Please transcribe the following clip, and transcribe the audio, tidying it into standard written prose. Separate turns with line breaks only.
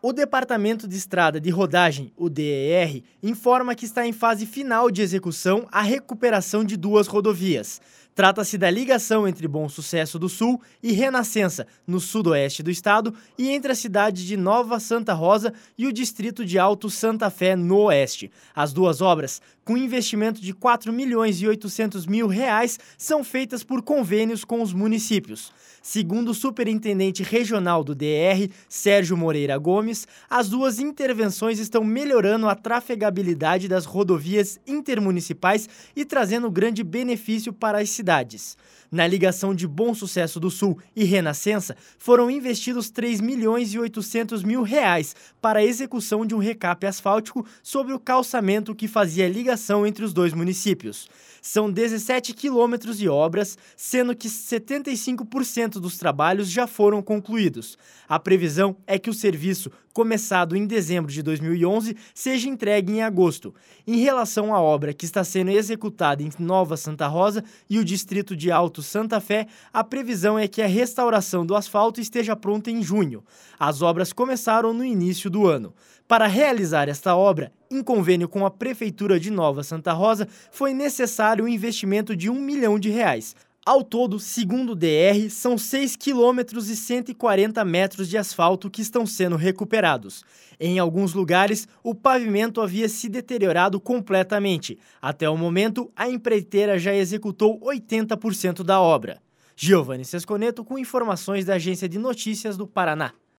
O Departamento de Estrada de Rodagem, o DER, informa que está em fase final de execução a recuperação de duas rodovias. Trata-se da ligação entre Bom Sucesso do Sul e Renascença, no sudoeste do estado, e entre a cidade de Nova Santa Rosa e o distrito de Alto Santa Fé, no oeste. As duas obras, com investimento de R$ 4.800.000, são feitas por convênios com os municípios. Segundo o superintendente regional do DER, Sérgio Moreira Gomes, as duas intervenções estão melhorando a trafegabilidade das rodovias intermunicipais e trazendo grande benefício para as cidades. Na ligação de Bom Sucesso do Sul e Renascença, foram investidos R$ 3.800.000 para a execução de um recape asfáltico sobre o calçamento que fazia a ligação entre os dois municípios. São 17 quilômetros de obras, sendo que 75% dos trabalhos já foram concluídos. A previsão é que o serviço, começado em dezembro de 2011, seja entregue em agosto. Em relação à obra que está sendo executada em Nova Santa Rosa e o distrito de Alto Santa Fé, a previsão é que a restauração do asfalto esteja pronta em junho. As obras começaram no início do ano. Para realizar esta obra, em convênio com a Prefeitura de Nova Santa Rosa, foi necessário um investimento de R$ 1 milhão. Ao todo, segundo o DR, são 6 quilômetros e 140 metros de asfalto que estão sendo recuperados. Em alguns lugares, o pavimento havia se deteriorado completamente. Até o momento, a empreiteira já executou 80% da obra. Giovanni Sesconeto com informações da Agência de Notícias do Paraná.